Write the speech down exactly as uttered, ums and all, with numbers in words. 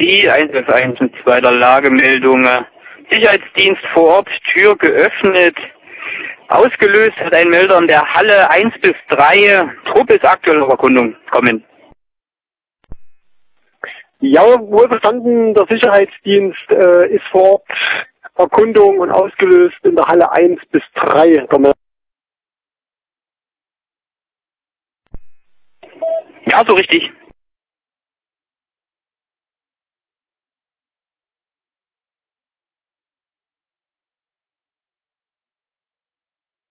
Sie, eins eins eins mit zweiter Lagemeldung. Sicherheitsdienst vor Ort, Tür geöffnet. Ausgelöst hat ein Melder in der Halle eins bis drei. Truppe ist aktuell auf Erkundung. Kommen. Ja, wohl verstanden, der Sicherheitsdienst äh, ist vor Ort, Erkundung und ausgelöst in der Halle eins bis drei. Ja, so richtig.